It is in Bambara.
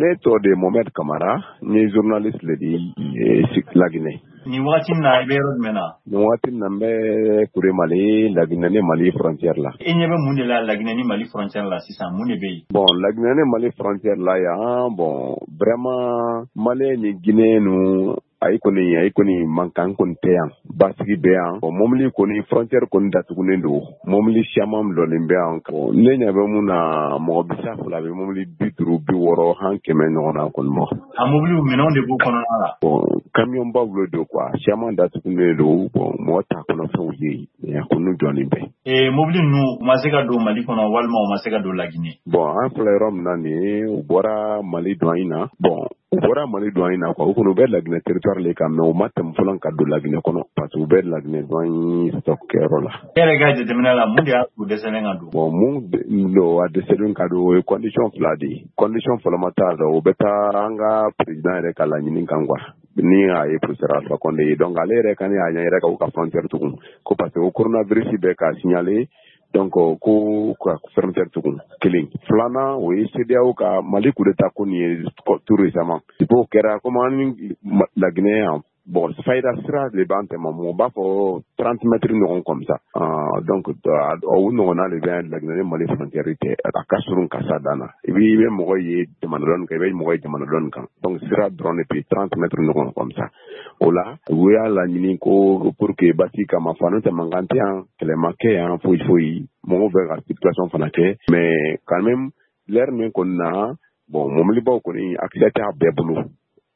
ne tɔgɔ de Mohamed Kamara, ni journaliste le di Laginɛ. Ni waati na i bɛ yɔrɔ jumɛn na? Ni waati na n bɛ Kure Mali, Laginɛ ni Mali frontière la. I ɲɛ bɛ mun de la Laginɛ ni Mali frontière la sisan, mun de bɛ yen? Bon, Laginɛ ni Mali frontière la yan, bon, vraiment Malien ni Guinéen ay koni mankan koni tɛ yan basigi bɛ yan bon mobili koni frontière koni datugulen don mobili caman dɔnnen bɛ yan ne ɲɛ bɛ mun na mɔgɔ bisa fila bɛ mobili 50 60 han 100 ɲɔgɔn na kɔni ma a mobiliw minɛnw de b'u kɔnɔna la bon camion baw don quoi caman datugulen don bon mɔgɔ t'a kɔnɔ fɛnw ye kunu jɔnnen bɛ mobili ninnu ma se ka don Mali kɔnɔ walima u ma se ka don Laginɛ bon an filɛ yɔrɔ min na nin u bɔra Mali douane na bon u bɔra Mali douane na quoi u kɔni u bɛ Laginɛ territoire le kan mais u ma tɛmɛ fɔlɔ ka don Laginɛ kɔnɔ parce que u bɛ Laginɛ douane stock kɛyɔrɔ la e yɛrɛ ka jateminɛ la mun de y'a u dɛsɛlen ka don bon mun do a dɛsɛlen ka don o ye condition fila de ye condition fɔlɔma t'a la o bɛ taa an ka président yɛrɛ ka laɲini kan quoi ni a ye professeur Alpha Condé ye donc ale yɛrɛ kan a ɲɛ yɛrɛ ka u ka frontière tugun ko parce que o coronavirus bɛ ka signaler donc ko ka frontière tugun kelen filanan o ye CEDEAO ka Mali coup d'état ko nin ye tout récemment o kɛra comme an Laginɛ yan bon fayda sira de b'an tɛmɛ mɔgɔ b'a fɔ 30 mètres ɲɔgɔn comme ça donc o ɲɔgɔnna de bɛ Laginɛ ni Mali frontière tɛ a ka surun ka sa dan na i bɛ mɔgɔ ye jamana dɔɔni kan i bɛ mɔgɔ ye jamana dɔɔni kan donc sira dɔrɔn de bɛ 30 mètres ɲɔgɔn comme ça o la u y'a laɲini ko pour que basi kama fɔ n'o tɛ mankan tɛ yan kɛlɛ ma kɛ yan foyi mɔgɔw bɛ ka situation fana kɛ mais quand même l'heure min kɔni na bon mobilibaw kɔni accès t'a bɛɛ bolo